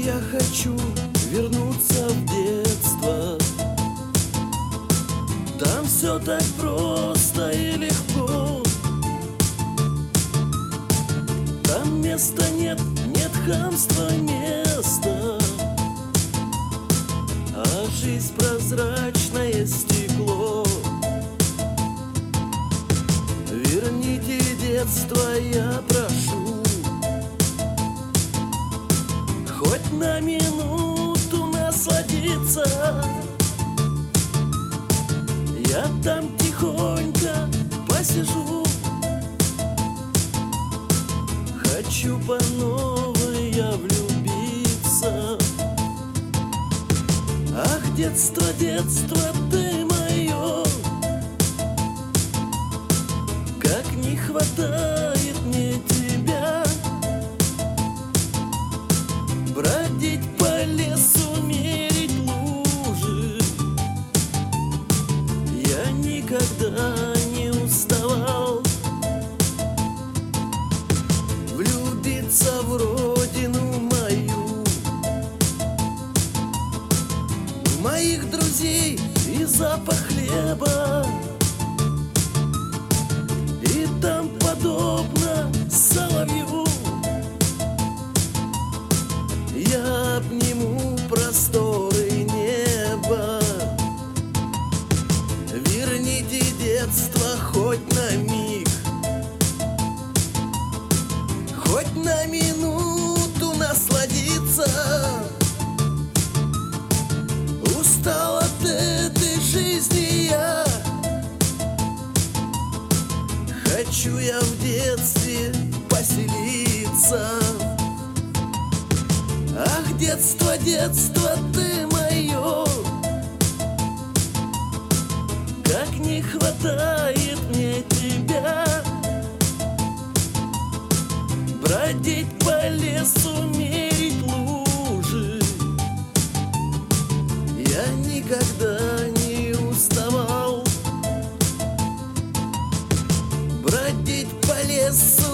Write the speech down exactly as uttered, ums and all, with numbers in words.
Я хочу вернуться в детство. Там все так просто и легко. Там места нет, нет хамства места, а жизнь прозрачное стекло. Верните детство, я прошу, хоть на минуту насладиться. Я там тихонько посижу, хочу по новой я влюбиться. Ах, детство, детство, ты мое, как не хватает мне тебя. Бродить по лесу, мерить лужи, я никогда не уставал. Влюбиться в родину мою, в моих друзей и запах хлеба. И там, подобно соловью, я обниму просторы неба. Верните детство хоть на миг, хоть на минуту насладиться. Устал от этой жизни я, хочу я в детстве поселиться. Ах, детство, детство, ты мое, как не хватает мне тебя. Бродить по лесу, мерить лужи, я никогда не уставал. Бродить по лесу,